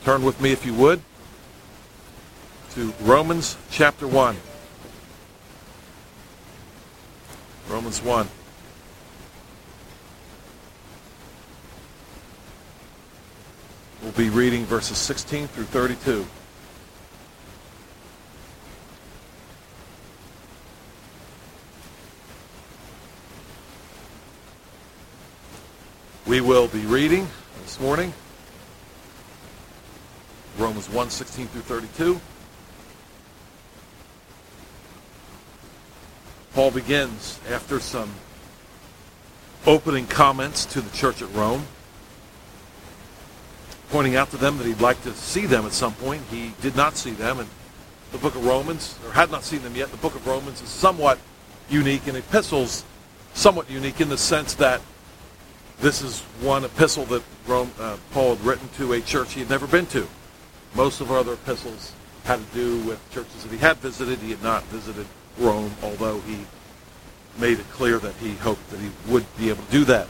Turn with me, if you would, to Romans chapter 1. Romans 1. We'll be reading verses 16 through 32. We will be reading this morning Romans 1, 16 through 32. Paul begins after some opening comments to the church at Rome, pointing out to them that he'd like to see them at some point. He did not see them in the book of Romans, or had not seen them yet. The book of Romans is somewhat unique, and epistles somewhat unique in the sense that this is one epistle that Paul had written to a church he had never been to. Most of our other epistles had to do with churches that he had visited. He had not visited Rome, although he made it clear that he hoped that he would be able to do that.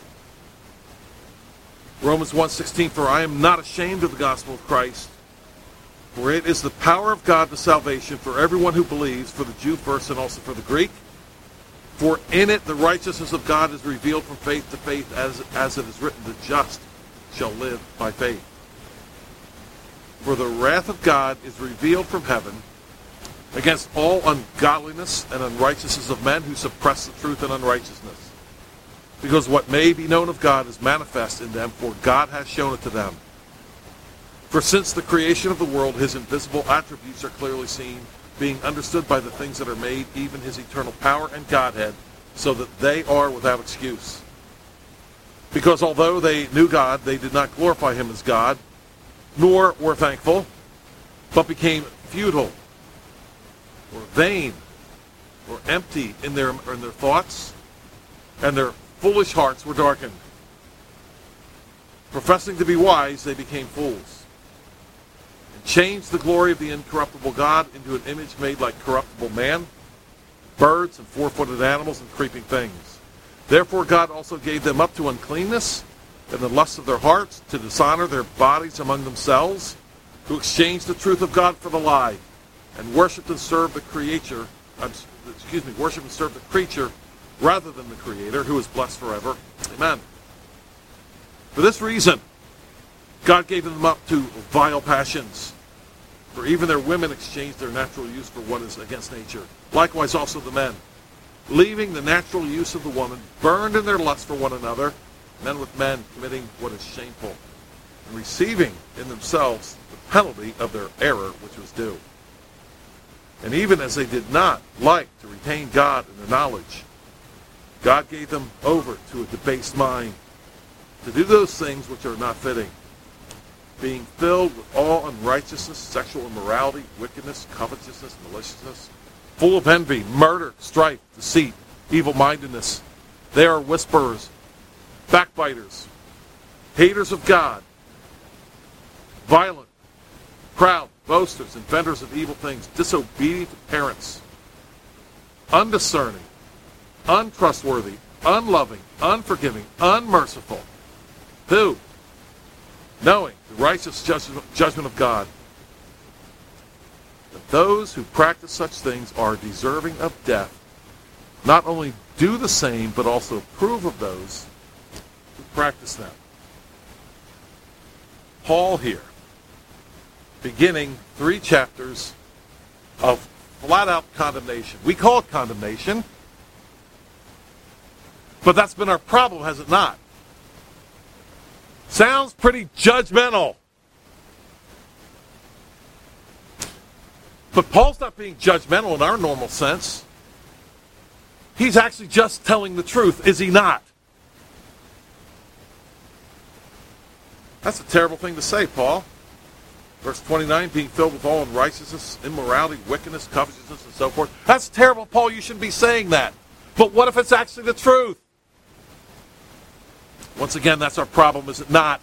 Romans 1:16, for I am not ashamed of the gospel of Christ, for it is the power of God to salvation for everyone who believes, for the Jew first and also for the Greek. For in it the righteousness of God is revealed from faith to faith, as it is written, the just shall live by faith. For the wrath of God is revealed from heaven against all ungodliness and unrighteousness of men who suppress the truth in unrighteousness. Because what may be known of God is manifest in them, for God has shown it to them. For since the creation of the world, his invisible attributes are clearly seen, being understood by the things that are made, even his eternal power and Godhead, so that they are without excuse. Because although they knew God, they did not glorify him as God, nor were thankful, but became futile, or vain, or empty in their thoughts, and their foolish hearts were darkened. Professing to be wise, they became fools, and changed the glory of the incorruptible God into an image made like corruptible man, birds and four-footed animals and creeping things. Therefore God also gave them up to uncleanness and the lust of their hearts, to dishonor their bodies among themselves, who exchanged the truth of God for the lie, and worshipped and served the creature rather than the Creator, who is blessed forever. Amen. For this reason, God gave them up to vile passions, for even their women exchanged their natural use for what is against nature. Likewise also the men, leaving the natural use of the woman, burned in their lust for one another, men with men committing what is shameful, and receiving in themselves the penalty of their error which was due. And even as they did not like to retain God in their knowledge, God gave them over to a debased mind, to do those things which are not fitting, being filled with all unrighteousness, sexual immorality, wickedness, covetousness, maliciousness, full of envy, murder, strife, deceit, evil-mindedness. They are whisperers, backbiters, haters of God, violent, proud, boasters, inventors of evil things, disobedient to parents, undiscerning, untrustworthy, unloving, unforgiving, unmerciful, who, knowing the righteous judgment of God, that those who practice such things are deserving of death, not only do the same, but also approve of those who practice them. Paul here, beginning 3 chapters of flat-out condemnation. We call it condemnation, but that's been our problem, has it not? Sounds pretty judgmental. But Paul's not being judgmental in our normal sense. He's actually just telling the truth, is he not? That's a terrible thing to say, Paul. Verse 29, being filled with all unrighteousness, immorality, wickedness, covetousness, and so forth. That's terrible, Paul. You shouldn't be saying that. But what if it's actually the truth? Once again, that's our problem, is it not?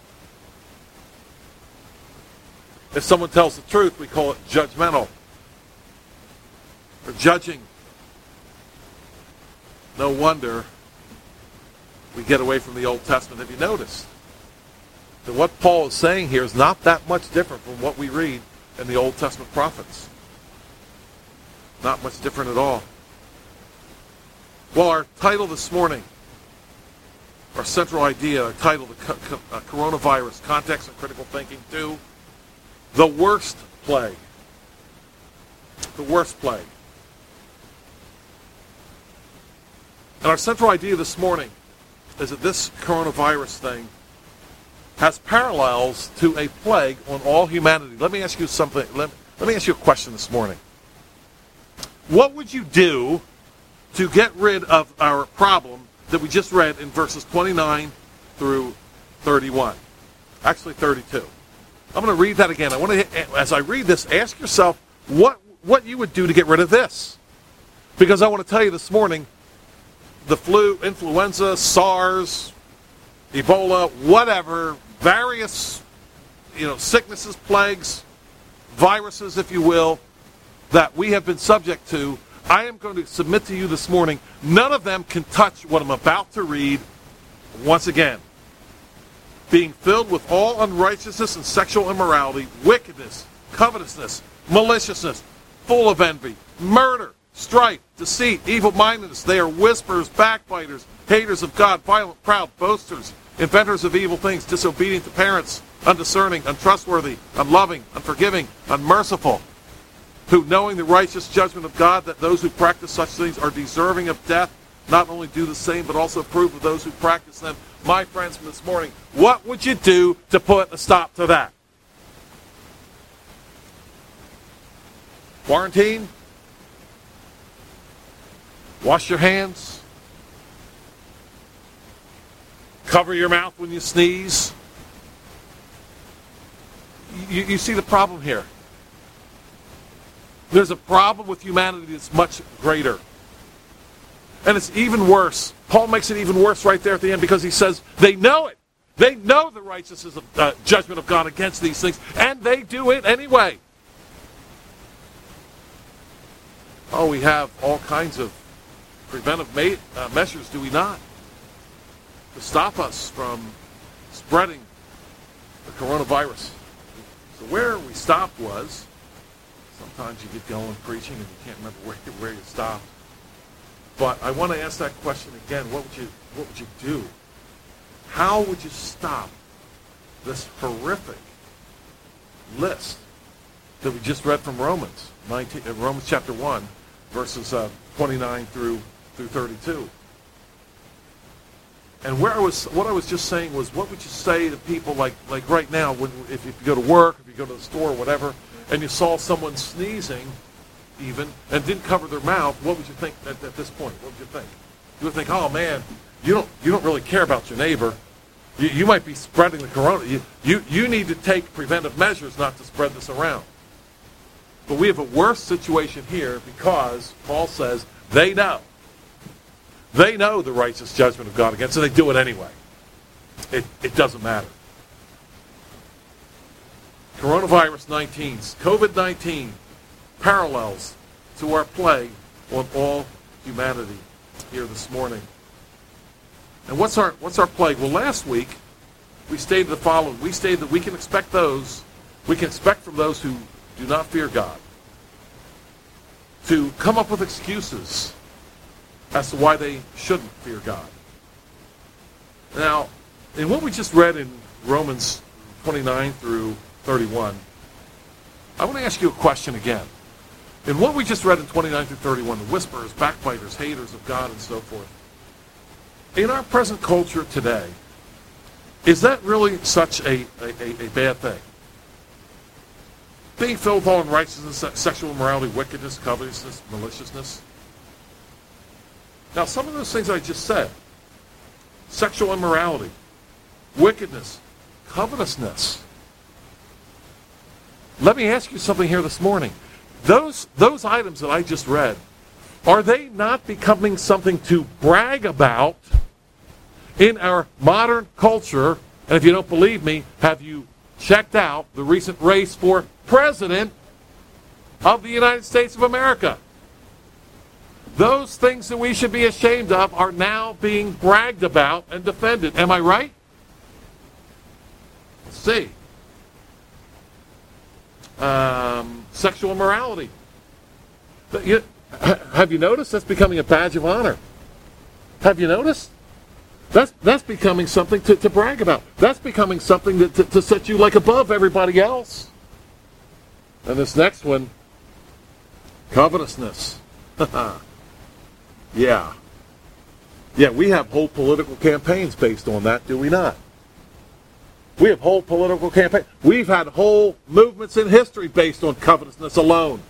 If someone tells the truth, we call it judgmental. Or judging. No wonder we get away from the Old Testament. Have you noticed? that what Paul is saying here is not that much different from what we read in the Old Testament prophets. Not much different at all. Well, our title this morning, our central idea, our title, the coronavirus, context and critical thinking, 2, the worst plague. The worst plague. And our central idea this morning is that this coronavirus thing has parallels to a plague on all humanity. Let me ask you something. Let me ask you a question this morning. What would you do to get rid of our problem that we just read in verses 29 through 31? Actually, 32. I'm going to read that again. I want to, as I read this, ask yourself what you would do to get rid of this. Because I want to tell you this morning, the flu, influenza, SARS, Ebola, whatever, various, sicknesses, plagues, viruses, if you will, that we have been subject to, I am going to submit to you this morning, none of them can touch what I'm about to read once again. Being filled with all unrighteousness and sexual immorality, wickedness, covetousness, maliciousness, full of envy, murder, strife, deceit, evil-mindedness. They are whisperers, backbiters, haters of God, violent, proud, boasters, inventors of evil things, disobedient to parents, undiscerning, untrustworthy, unloving, unforgiving, unmerciful, who, knowing the righteous judgment of God, that those who practice such things are deserving of death, not only do the same, but also approve of those who practice them. My friends from this morning, what would you do to put a stop to that? Quarantine? Wash your hands? Cover your mouth when you sneeze? You see the problem here. There's a problem with humanity that's much greater. And it's even worse. Paul makes it even worse right there at the end because he says they know it. They know the righteousness of judgment of God against these things, and they do it anyway. Oh, we have all kinds of preventive measures, do we not? To stop us from spreading the coronavirus. So where we stopped was, sometimes you get going preaching and you can't remember where you stopped. But I want to ask that question again. What would you do? How would you stop this horrific list that we just read from Romans chapter 1, verses 29 through 32? And what I was just saying was, what would you say to people like right now, if you go to work, if you go to the store, whatever, and you saw someone sneezing even and didn't cover their mouth, what would you think at this point? What would you think? You would think, oh man, you don't really care about your neighbor. You might be spreading the corona. You need to take preventive measures not to spread this around. But we have a worse situation here because Paul says they know. They know the righteous judgment of God against it, so they do it anyway. It doesn't matter. Coronavirus 19, COVID-19, parallels to our plague on all humanity here this morning. And what's our plague? Well, last week we stated the following. We stated that we can expect from those who do not fear God to come up with excuses as to why they shouldn't fear God. Now, in what we just read in Romans 29 through 31, I want to ask you a question again. In what we just read in 29 through 31, the whisperers, backbiters, haters of God, and so forth, in our present culture today, is that really such a bad thing? Being filled with all unrighteousness, sexual immorality, wickedness, covetousness, maliciousness. Now, some of those things I just said, sexual immorality, wickedness, covetousness. Let me ask you something here this morning. Those items that I just read, are they not becoming something to brag about in our modern culture? And if you don't believe me, have you checked out the recent race for president of the United States of America? Those things that we should be ashamed of are now being bragged about and defended. Am I right? Let's see. Sexual immorality. Have you noticed that's becoming a badge of honor? Have you noticed? That's becoming something to brag about. That's becoming something to set you like above everybody else. And this next one, covetousness. Yeah. Yeah, we have whole political campaigns based on that, do we not? We have whole political campaigns. We've had whole movements in history based on covetousness alone.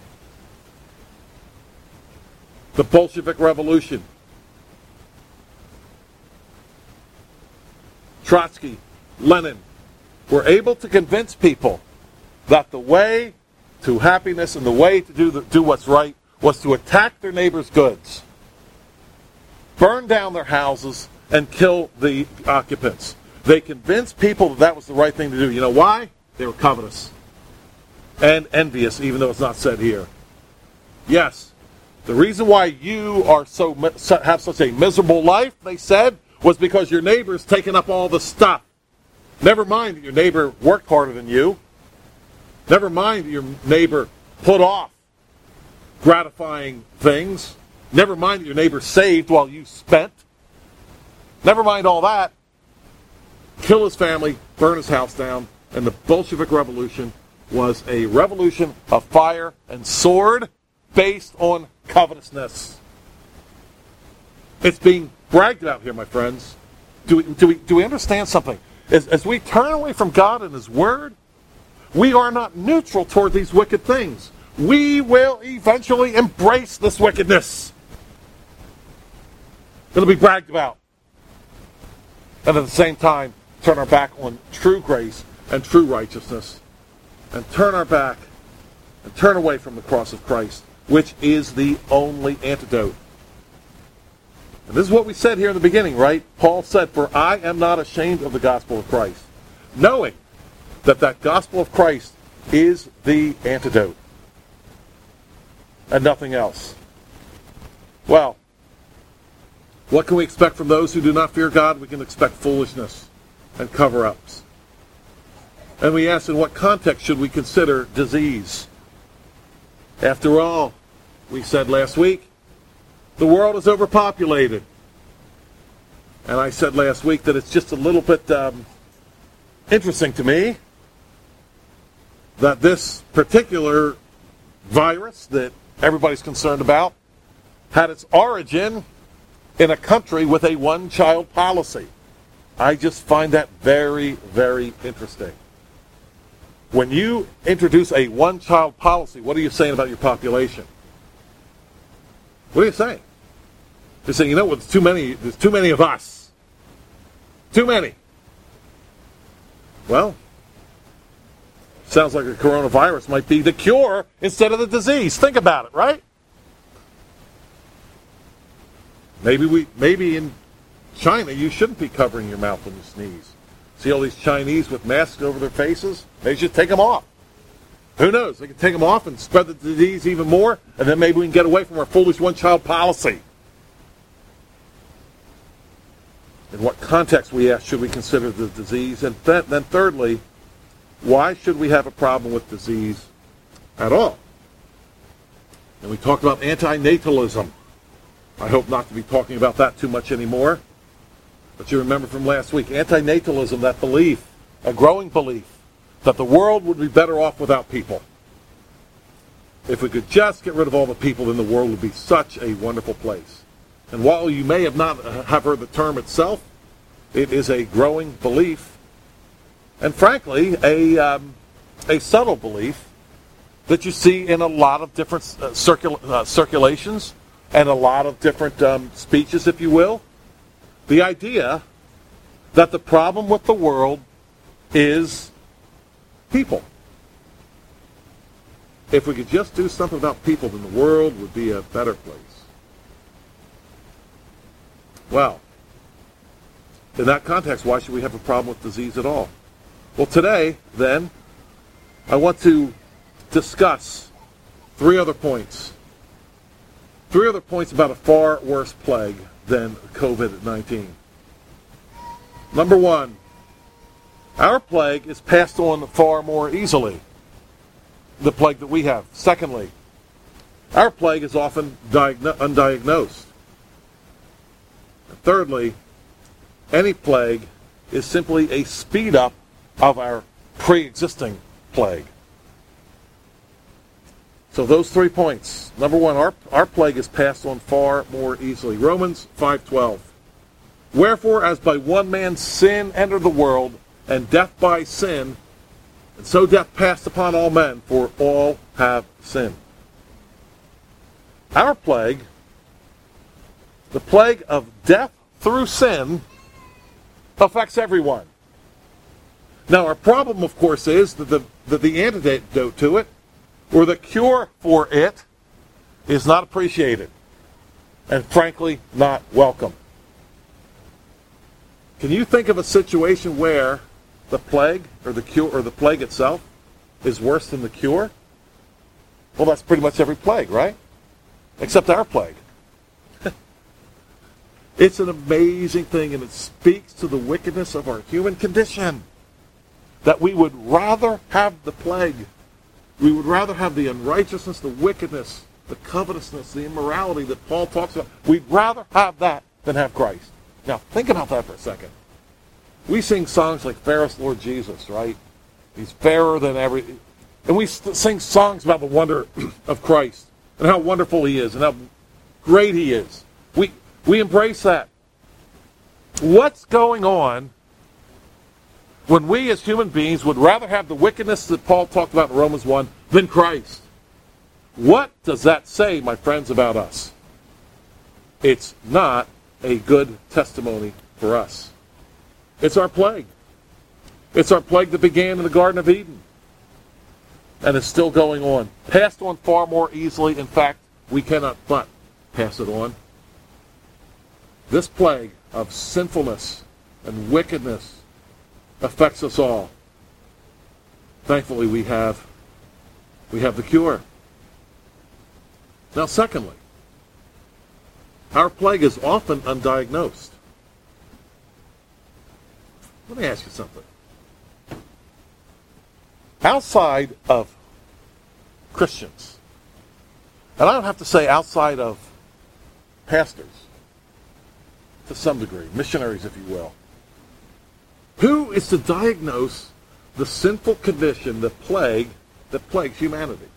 The Bolshevik Revolution. Trotsky, Lenin were able to convince people that the way to happiness and the way to do what's right was to attack their neighbor's goods, burn down their houses, and kill the occupants. They convinced people that was the right thing to do. You know why? They were covetous and envious, even though it's not said here. Yes, the reason why you are have such a miserable life, they said, was because your neighbor's taking up all the stuff. Never mind that your neighbor worked harder than you. Never mind that your neighbor put off gratifying things. Never mind that your neighbor saved while you spent. Never mind all that. Kill his family, burn his house down, and the Bolshevik Revolution was a revolution of fire and sword based on covetousness. It's being bragged about here, my friends. Do we understand something? As we turn away from God and His Word, we are not neutral toward these wicked things. We will eventually embrace this wickedness. It'll be bragged about. And at the same time, turn our back on true grace and true righteousness. And turn our back and turn away from the cross of Christ, which is the only antidote. And this is what we said here in the beginning, right? Paul said, "For I am not ashamed of the gospel of Christ," knowing that gospel of Christ is the antidote and nothing else. Well, what can we expect from those who do not fear God? We can expect foolishness and cover-ups. And we ask, in what context should we consider disease? After all, we said last week, the world is overpopulated. And I said last week that it's just a little bit interesting to me that this particular virus that everybody's concerned about had its origin in a country with a one-child policy. I just find that very, very interesting. When you introduce a one-child policy, what are you saying about your population? What are you saying? You're saying, you know what, there's too many of us. Too many. Well, sounds like the coronavirus might be the cure instead of the disease. Think about it, right? Maybe in China you shouldn't be covering your mouth when you sneeze. See all these Chinese with masks over their faces? They should take them off. Who knows? They can take them off and spread the disease even more, and then maybe we can get away from our foolish one-child policy. In what context, we ask, should we consider the disease? And then thirdly, why should we have a problem with disease at all? And we talked about antinatalism. I hope not to be talking about that too much anymore. But you remember from last week, antinatalism, that belief, a growing belief, that the world would be better off without people. If we could just get rid of all the people, then the world would be such a wonderful place. And while you may have not have heard the term itself, it is a growing belief, and frankly, a subtle belief that you see in a lot of different circulations and a lot of different speeches, if you will. The idea that the problem with the world is people. If we could just do something about people, then the world would be a better place. Well, in that context, why should we have a problem with disease at all? Well, today, then, I want to discuss three other points. Three other points about a far worse plague than COVID-19. Number one, Our plague is passed on far more easily, the plague that we have. Secondly, our plague is often undiagnosed. And thirdly, any plague is simply a speed up of our pre-existing plague. So those 3 points. Number one, our plague is passed on far more easily. Romans 5:12. Wherefore, as by one man sin entered the world, and death by sin, and so death passed upon all men, for all have sinned. Our plague, the plague of death through sin, affects everyone. Now, our problem, of course, is that the antidote to it, or the cure for it, is not appreciated, and frankly, not welcome. Can you think of a situation where the plague, or the cure, or the plague itself, is worse than the cure? Well, that's pretty much every plague, right? Except our plague. It's an amazing thing, and it speaks to the wickedness of our human condition. That we would rather have the plague. We would rather have the unrighteousness, the wickedness, the covetousness, the immorality that Paul talks about. We'd rather have that than have Christ. Now, think about that for a second. We sing songs like Fairest Lord Jesus, right? He's fairer than every... And we sing songs about the wonder of Christ and how wonderful he is and how great he is. We embrace that. What's going on when we as human beings would rather have the wickedness that Paul talked about in Romans 1 than Christ? What does that say, my friends, about us? It's not a good testimony for us. It's our plague. It's our plague that began in the Garden of Eden and is still going on. Passed on far more easily. In fact, we cannot but pass it on. This plague of sinfulness and wickedness affects us all. Thankfully, we have the cure. Now, secondly, our plague is often undiagnosed. Let me ask you something. Outside of Christians, and I don't have to say outside of pastors, to some degree, missionaries, if you will, who is to diagnose the sinful condition, the plague that plagues humanity?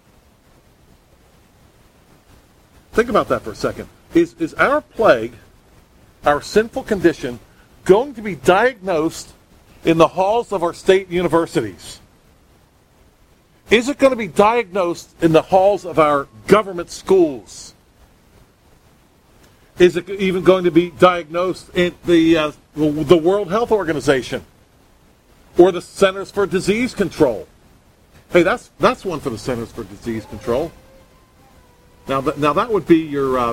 Think about that for a second. Is our plague, our sinful condition, going to be diagnosed in the halls of our state universities? Is it going to be diagnosed in the halls of our government schools? Is it even going to be diagnosed in the World Health Organization or the Centers for Disease Control? Hey, that's one for the Centers for Disease Control. Now that would be your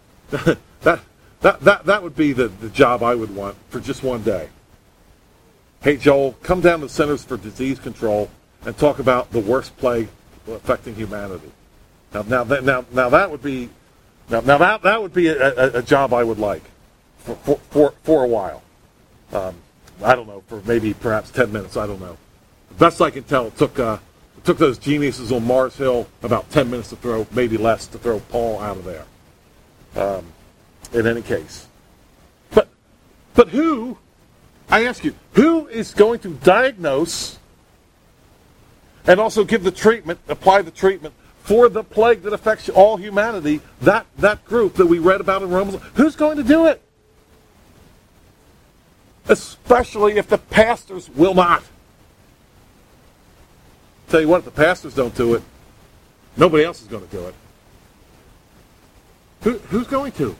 that would be the job I would want for just one day. Hey, Joel, come down to the Centers for Disease Control and talk about the worst plague affecting humanity. Now that would be that would be a job I would like for a while. I don't know, for maybe perhaps 10 minutes. I don't know. The best I can tell, it took those geniuses on Mars Hill about 10 minutes to throw, maybe less, to throw Paul out of there. In any case, but who? I ask you, who is going to diagnose and also give the treatment, apply the treatment for the plague that affects all humanity, that group that we read about in Romans? Who's going to do it? Especially if the pastors will not. Tell you what, if the pastors don't do it, nobody else is going to do it. Who's going to?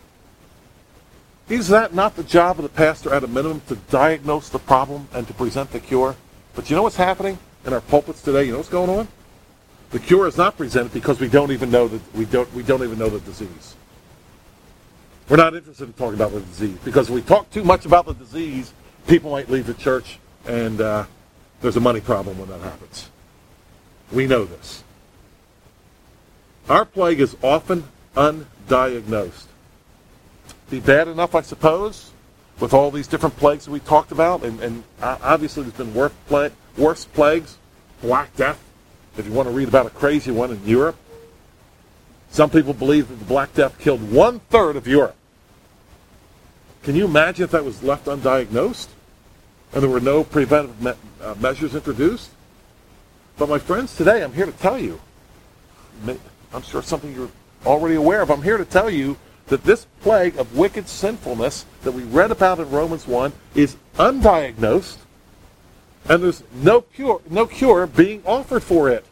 Is that not the job of the pastor at a minimum, to diagnose the problem and to present the cure? But you know what's happening in our pulpits today? You know what's going on? The cure is not presented because we don't even know that we don't even know the disease. We're not interested in talking about the disease, because if we talk too much about the disease, people might leave the church, and there's a money problem when that happens. We know this. Our plague is often undiagnosed. Be bad enough, I suppose, with all these different plagues that we talked about, and obviously there's been worse plagues, Black Death, if you want to read about a crazy one in Europe. Some people believe that the Black Death killed 1/3 of Europe. Can you imagine if that was left undiagnosed and there were no preventive measures introduced? But my friends, today I'm here to tell you, I'm sure something you're already aware of, I'm here to tell you that this plague of wicked sinfulness that we read about in Romans 1 is undiagnosed, and there's no cure being offered for it.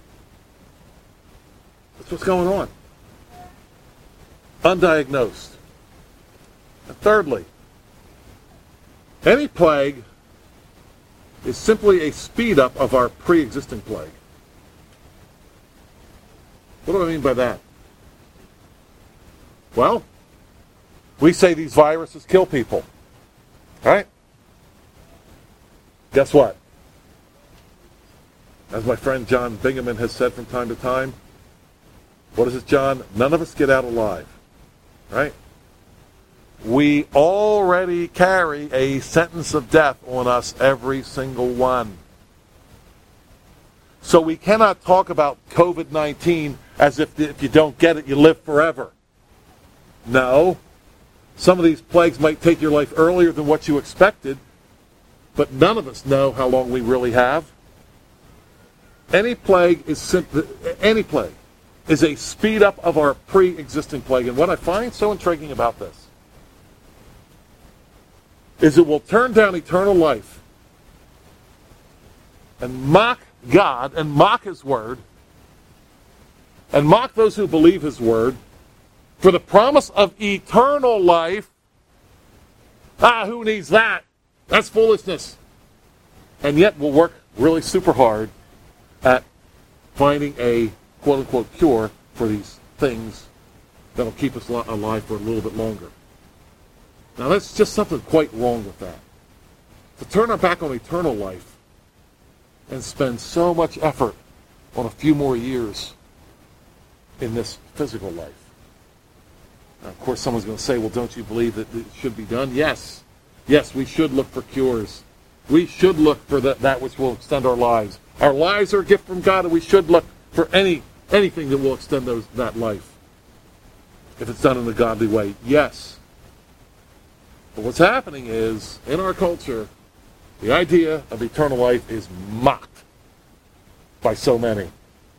That's what's going on. Undiagnosed. And thirdly, any plague is simply a speed up of our pre-existing plague. What do I mean by that? Well, we say these viruses kill people, right? Guess what? As my friend John Bingaman has said from time to time, what is it, John? None of us get out alive, right? We already carry a sentence of death on us, every single one. So we cannot talk about COVID-19 as if you don't get it, you live forever. No. Some of these plagues might take your life earlier than what you expected, but none of us know how long we really have. Any plague is a speed up of our pre-existing plague. And what I find so intriguing about this is it will turn down eternal life and mock God and mock His Word and mock those who believe His Word for the promise of eternal life. Who needs that? That's foolishness. And yet we'll work really super hard at finding a quote-unquote cure for these things that'll keep us alive for a little bit longer. Now that's just something quite wrong with that. To turn our back on eternal life and spend so much effort on a few more years in this physical life. Now, of course, someone's going to say, well, don't you believe that it should be done? Yes. Yes, we should look for cures. We should look for that which will extend our lives. Our lives are a gift from God, and we should look for anything that will extend that life if it's done in a godly way. Yes. But what's happening is, in our culture, the idea of eternal life is mocked by so many.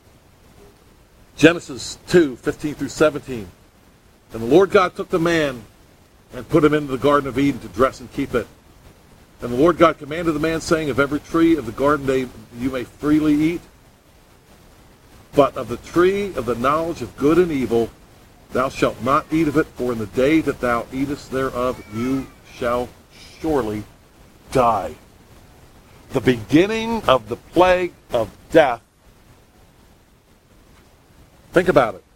Genesis 2:15 through 17. And the Lord God took the man and put him into the Garden of Eden to dress and keep it. And the Lord God commanded the man, saying, of every tree of the garden you may freely eat, but of the tree of the knowledge of good and evil thou shalt not eat of it, for in the day that thou eatest thereof you shall surely die. The beginning of the plague of death. Think about it.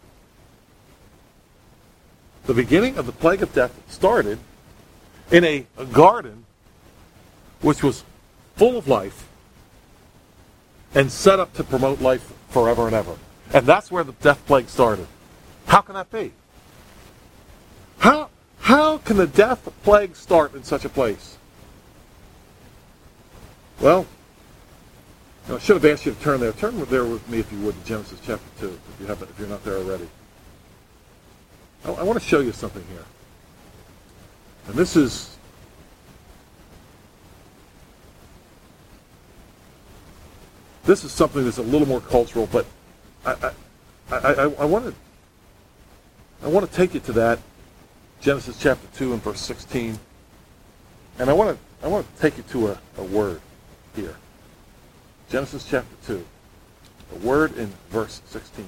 The beginning of the plague of death started in a garden which was full of life and set up to promote life forever and ever. And that's where the death plague started. How can that be? How can the death plague start in such a place? Well, I should have asked you to turn there. Turn there with me, if you would, to Genesis chapter 2, if you're not there already. I want to show you something here. And this is something that's a little more cultural, but I want to take you to that, Genesis chapter 2 and verse 16. And I want to take you to a word here. Genesis chapter 2. A word in verse 16.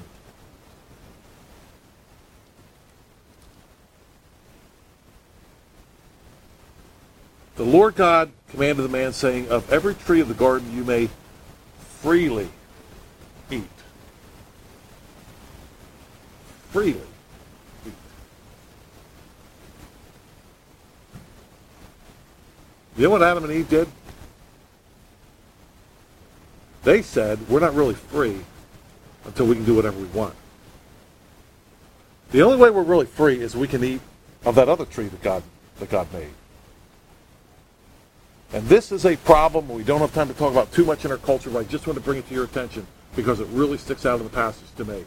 The Lord God commanded the man, saying, of every tree of the garden you may freely eat. Freely eat. You know what Adam and Eve did? They said, we're not really free until we can do whatever we want. The only way we're really free is we can eat of that other tree that God made. And this is a problem we don't have time to talk about too much in our culture, but I just want to bring it to your attention because it really sticks out in the passage to me.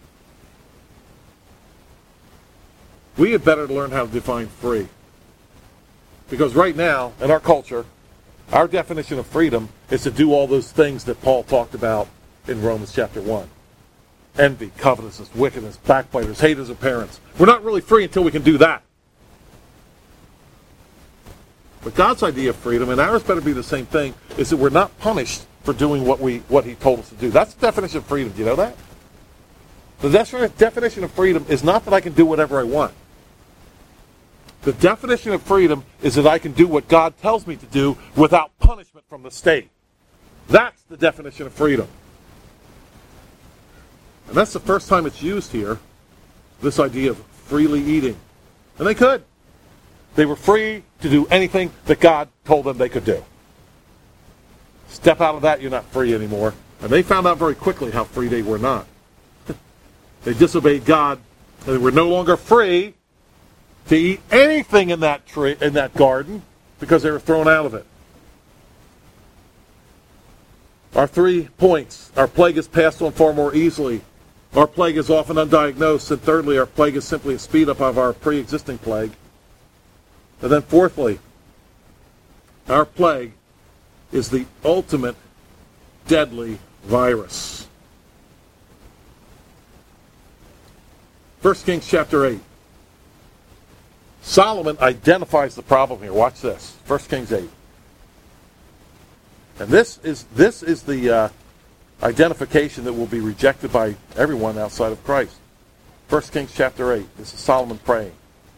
We had better learn how to define free. Because right now, in our culture, our definition of freedom is to do all those things that Paul talked about in Romans chapter 1. Envy, covetousness, wickedness, backbiters, haters of parents. We're not really free until we can do that. But God's idea of freedom, and ours better be the same thing, is that we're not punished for doing what He told us to do. That's the definition of freedom. Do you know that? The definition of freedom is not that I can do whatever I want. The definition of freedom is that I can do what God tells me to do without punishment from the state. That's the definition of freedom. And that's the first time it's used here, this idea of freely eating. And they could. They were free to do anything that God told them they could do. Step out of that, you're not free anymore. And they found out very quickly how free they were not. They disobeyed God, and they were no longer free to eat anything in that tree, in that garden, because they were thrown out of it. Our 3 points. Our plague is passed on far more easily. Our plague is often undiagnosed. And thirdly, our plague is simply a speed up of our pre-existing plague. And then fourthly, our plague is the ultimate deadly virus. 1 Kings chapter 8. Solomon identifies the problem here. Watch this. 1 Kings 8. And this is the identification that will be rejected by everyone outside of Christ. 1 Kings chapter 8. This is Solomon praying.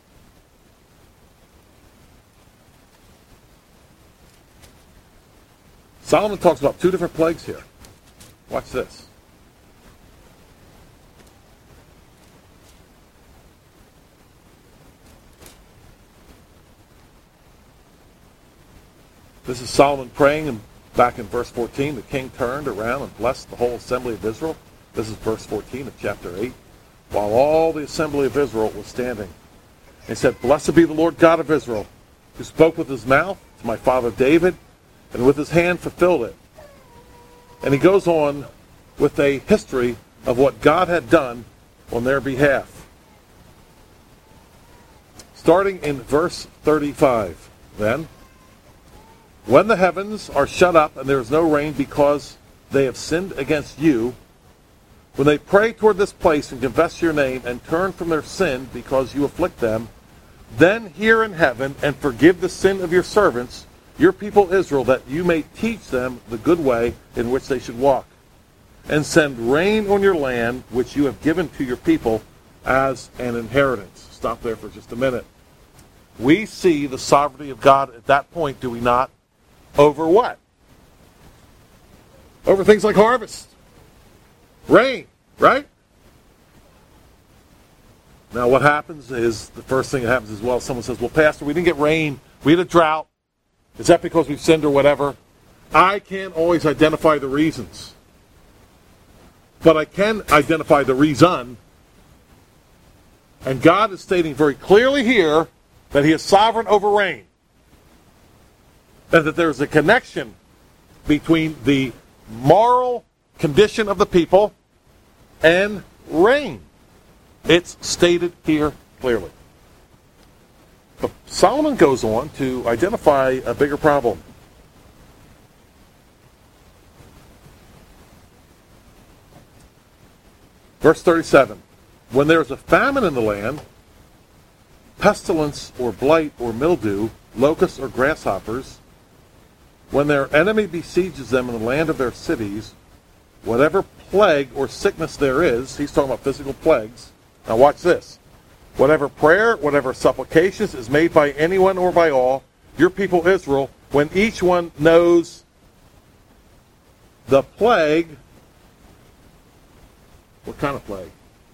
Solomon talks about 2 different plagues here. Watch this. This is Solomon praying, and back in verse 14, the king turned around and blessed the whole assembly of Israel. This is verse 14 of chapter 8. While all the assembly of Israel was standing. He said, "Blessed be the Lord God of Israel, who spoke with his mouth to my father David, and with his hand fulfilled it." And he goes on with a history of what God had done on their behalf. Starting in verse 35, then, "When the heavens are shut up and there is no rain because they have sinned against you, when they pray toward this place and confess your name and turn from their sin because you afflict them, then hear in heaven and forgive the sin of your servants, your people Israel, that you may teach them the good way in which they should walk, and send rain on your land, which you have given to your people as an inheritance." Stop there for just a minute. We see the sovereignty of God at that point, do we not? Over what? Over things like harvest. Rain, right? Now what happens is, the first thing that happens is, well, someone says, "Well, Pastor, we didn't get rain. We had a drought. Is that because we've sinned or whatever?" I can't always identify the reasons. But I can identify the reason. And God is stating very clearly here that He is sovereign over rain. And that there is a connection between the moral condition of the people and rain. It's stated here clearly. But Solomon goes on to identify a bigger problem. Verse 37. "When there is a famine in the land, pestilence or blight or mildew, locusts or grasshoppers, when their enemy besieges them in the land of their cities, whatever plague or sickness there is," he's talking about physical plagues. Now watch this. "Whatever prayer, whatever supplications is made by anyone or by all, your people Israel, when each one knows the plague," what kind of plague?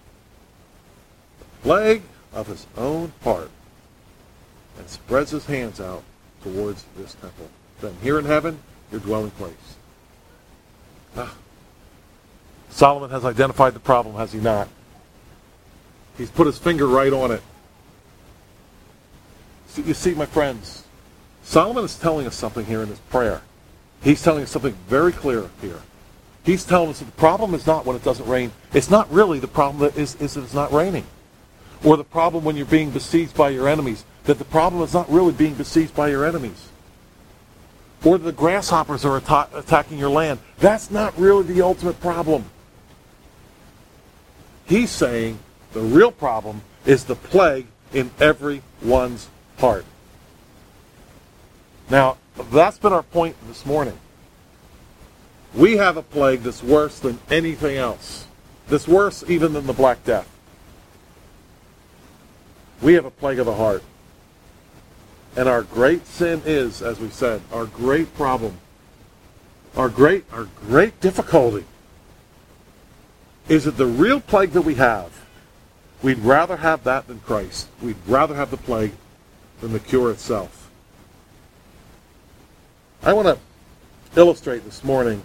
"The plague of his own heart, and spreads his hands out towards this temple. Then here in heaven, your dwelling place." Solomon has identified the problem, has he not? He's put his finger right on it. So you see, my friends, Solomon is telling us something here in this prayer. He's telling us something very clear here. He's telling us that the problem is not when it doesn't rain. It's not really the problem that is that it's not raining. Or the problem when you're being besieged by your enemies. That the problem is not really being besieged by your enemies. Or the grasshoppers are attacking your land. That's not really the ultimate problem. He's saying the real problem is the plague in everyone's heart. Now, that's been our point this morning. We have a plague that's worse than anything else. That's worse even than the Black Death. We have a plague of the heart. And our great sin is, as we said, our great problem, our great difficulty is that the real plague that we have, we'd rather have that than Christ. We'd rather have the plague than the cure itself. I want to illustrate this morning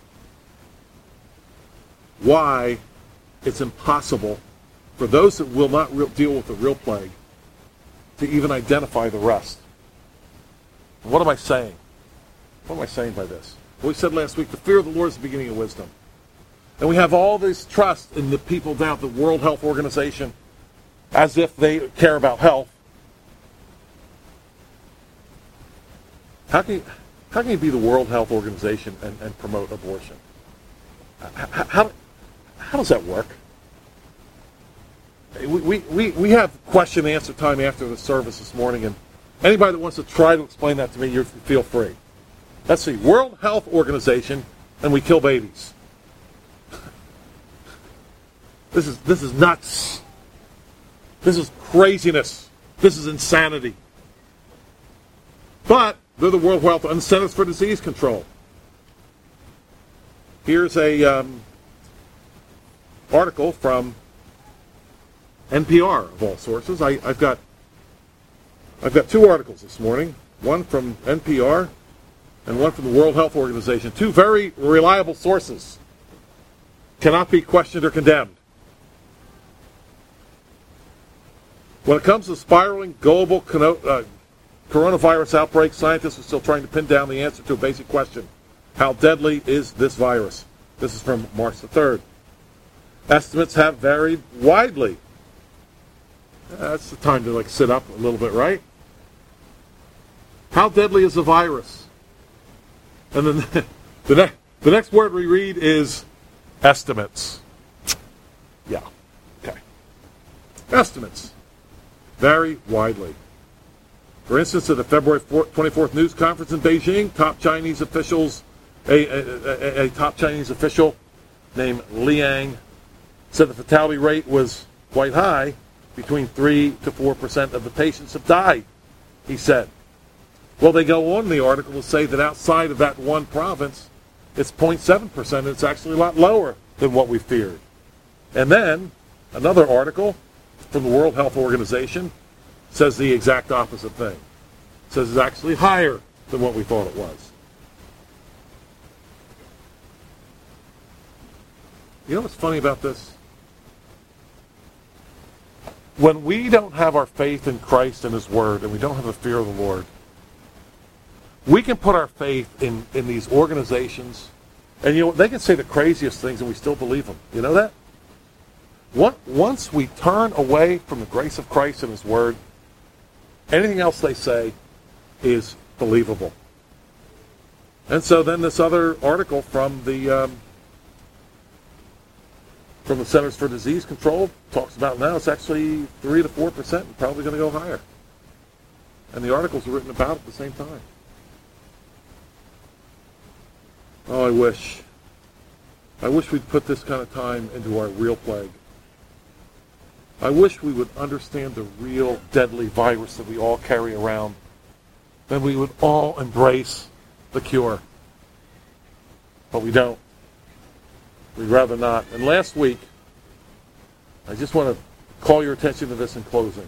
why it's impossible for those that will not deal with the real plague to even identify the rest. And what am I saying? What am I saying by this? Well, we said last week, the fear of the Lord is the beginning of wisdom. And we have all this trust in the people down at the World Health Organization as if they care about health. How can you be the World Health Organization and promote abortion? How does that work? We have question and answer time after the service this morning, and anybody that wants to try to explain that to me, you feel free. Let's see, World Health Organization, and we kill babies. This is nuts. This is craziness. This is insanity. But they're the World Health and Centers for Disease Control. Here's a article from NPR of all sources. I've got two articles this morning. One from NPR and one from the World Health Organization. Two very reliable sources. Cannot be questioned or condemned. When it comes to spiraling global coronavirus outbreak, scientists are still trying to pin down the answer to a basic question. How deadly is this virus? This is from March the 3rd. Estimates have varied widely. That's the time to sit up a little bit, right? How deadly is the virus? And then the next word we read is estimates. Yeah, okay. Estimates vary widely. For instance, at the February 24th news conference in Beijing, top Chinese officials, a top Chinese official named Liang said the fatality rate was quite high. Between 3 to 4% of the patients have died, he said. Well, they go on in the article to say that outside of that one province, it's 0.7%. It's actually a lot lower than what we feared. And then another article from the World Health Organization says the exact opposite thing. It says it's actually higher than what we thought it was. You know what's funny about this? When we don't have our faith in Christ and His Word, and we don't have the fear of the Lord, we can put our faith in these organizations, and they can say the craziest things and we still believe them. You know that? Once we turn away from the grace of Christ and His Word, anything else they say is believable. And so then this other article from the Centers for Disease Control talks about now it's actually 3 to 4% and probably going to go higher. And the articles are written about at the same time. Oh, I wish we'd put this kind of time into our real plague. I wish we would understand the real deadly virus that we all carry around. Then we would all embrace the cure. But we don't. We'd rather not. And last week, I just want to call your attention to this in closing.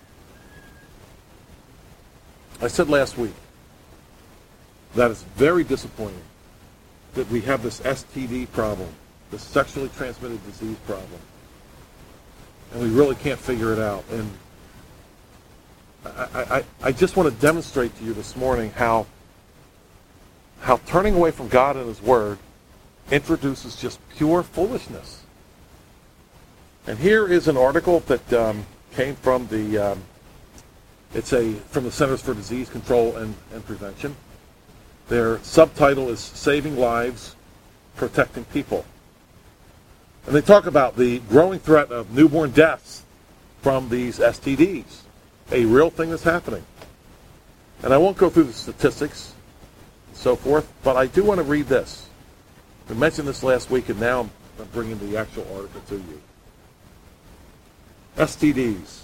I said last week that it's very disappointing that we have this STD problem, this sexually transmitted disease problem, and we really can't figure it out. And I just want to demonstrate to you this morning how turning away from God and His Word introduces just pure foolishness. And here is an article that came from the from the Centers for Disease Control and Prevention. Their subtitle is "Saving Lives, Protecting People." And they talk about the growing threat of newborn deaths from these STDs, a real thing that's happening. And I won't go through the statistics and so forth, but I do want to read this. We mentioned this last week, and now I'm bringing the actual article to you. STDs.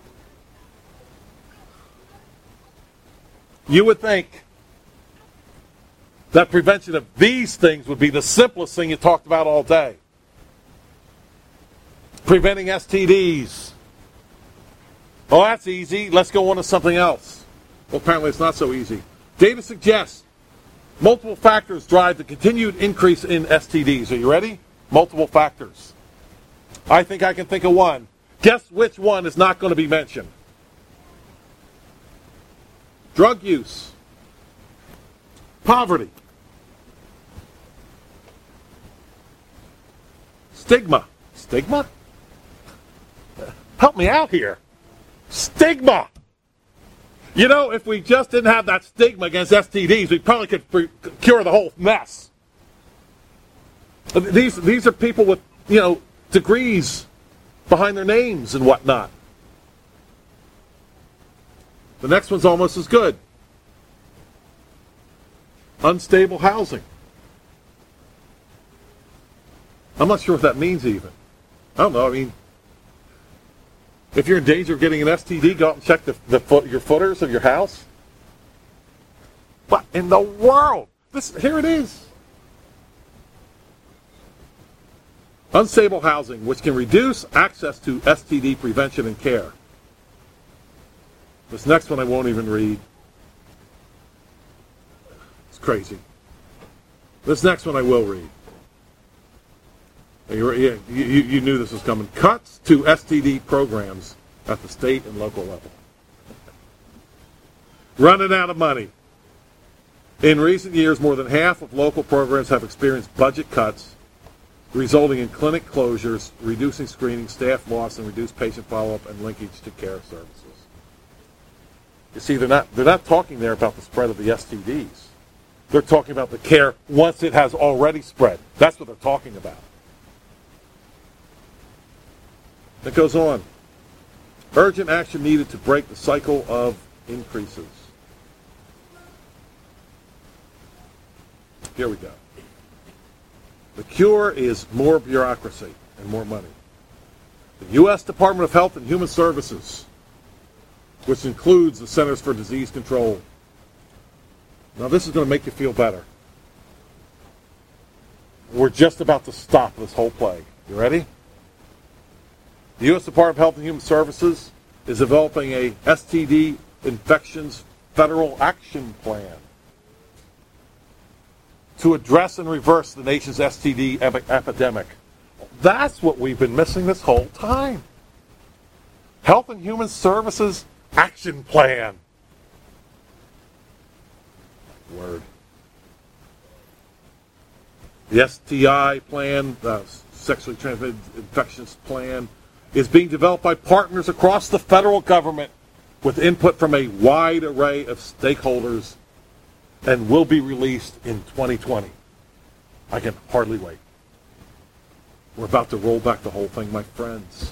You would think that prevention of these things would be the simplest thing you talked about all day. Preventing STDs. Oh, that's easy. Let's go on to something else. Well, apparently it's not so easy. Data suggests multiple factors drive the continued increase in STDs. Are you ready? Multiple factors. I think I can think of one. Guess which one is not going to be mentioned? Drug use. Poverty. Stigma. Stigma? Help me out here. Stigma. You know, if we just didn't have that stigma against STDs, we probably could cure the whole mess. These are people with, degrees behind their names and whatnot. The next one's almost as good. Unstable housing. I'm not sure what that means even. I don't know. I mean, if you're in danger of getting an STD, go out and check your footers of your house. What in the world? Here it is. Unstable housing, which can reduce access to STD prevention and care. This next one I won't even read. It's crazy. This next one I will read. You knew this was coming. Cuts to STD programs at the state and local level. Running out of money. In recent years, more than half of local programs have experienced budget cuts, resulting in clinic closures, reducing screening, staff loss, and reduced patient follow-up and linkage to care services. You see, they're not talking there about the spread of the STDs. They're talking about the care once it has already spread. That's what they're talking about. It goes on. Urgent action needed to break the cycle of increases. Here we go. The cure is more bureaucracy and more money. The U.S. Department of Health and Human Services, which includes the Centers for Disease Control. Now, this is going to make you feel better. We're just about to stop this whole plague. You ready? The U.S. Department of Health and Human Services is developing a STD infections federal action plan to address and reverse the nation's STD epidemic. That's what we've been missing this whole time. Health and Human Services action plan. Word. The STI plan, the sexually transmitted infections plan, is being developed by partners across the federal government with input from a wide array of stakeholders and will be released in 2020. I can hardly wait. We're about to roll back the whole thing, my friends.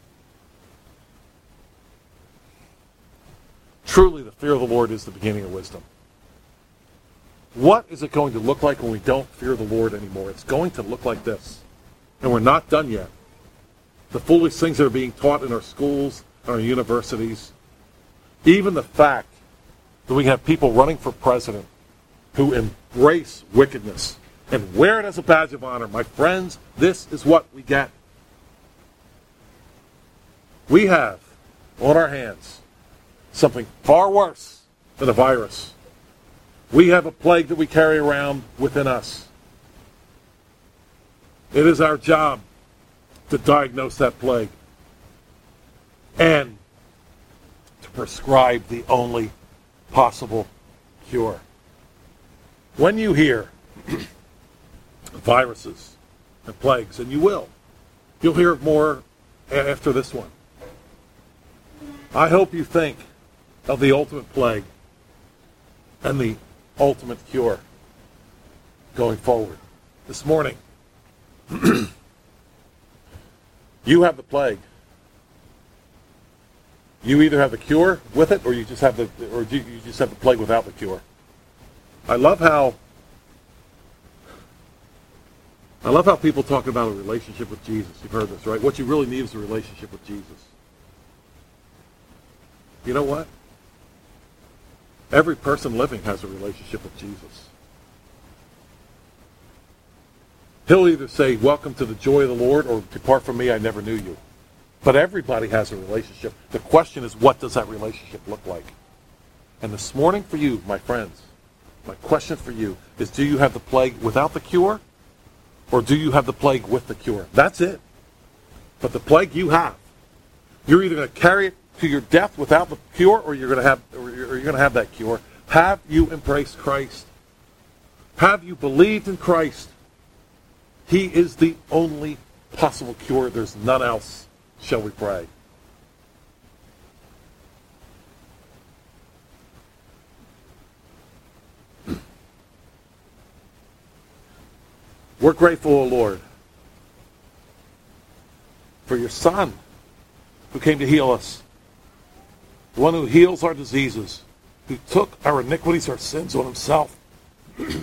Truly, the fear of the Lord is the beginning of wisdom. What is it going to look like when we don't fear the Lord anymore? It's going to look like this. And we're not done yet. The foolish things that are being taught in our schools and our universities. Even the fact that we have people running for president who embrace wickedness and wear it as a badge of honor. My friends, this is what we get. We have on our hands something far worse than a virus. We have a plague that we carry around within us. It is our job to diagnose that plague and to prescribe the only possible cure. When you hear viruses and plagues, and you'll hear more after this one. I hope you think of the ultimate plague and the ultimate cure going forward. This morning, you have the plague. You either have the cure with it, or you just have the plague without the cure. I love how people talk about a relationship with Jesus. You've heard this, right? What you really need is a relationship with Jesus. You know what? Every person living has a relationship with Jesus. He'll either say, "Welcome to the joy of the Lord," or "Depart from me, I never knew you." But everybody has a relationship. The question is, what does that relationship look like? And this morning for you, my friends, my question for you is, do you have the plague without the cure? Or do you have the plague with the cure? That's it. But the plague you have, you're either going to carry it to your death without the cure, or you're going to have that cure. Have you embraced Christ? Have you believed in Christ? He is the only possible cure. There's none else. Shall we pray? We're grateful, O Lord, for your Son who came to heal us, the one who heals our diseases, who took our iniquities, our sins on himself. And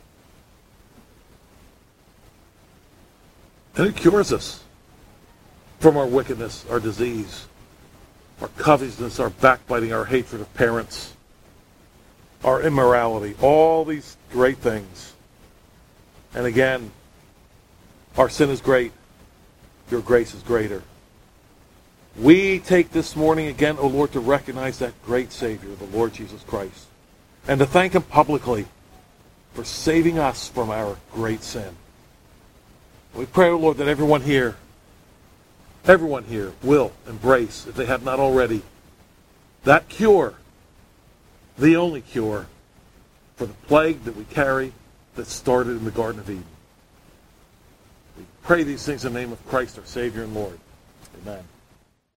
who cures us from our wickedness, our disease, our covetousness, our backbiting, our hatred of parents, our immorality, all these great things. And again, our sin is great. Your grace is greater. We take this morning again, O Lord, to recognize that great Savior, the Lord Jesus Christ, and to thank him publicly for saving us from our great sin. We pray, O Lord, that everyone here will embrace, if they have not already, that cure, the only cure for the plague that we carry that started in the Garden of Eden. We pray these things in the name of Christ, our Savior and Lord. Amen.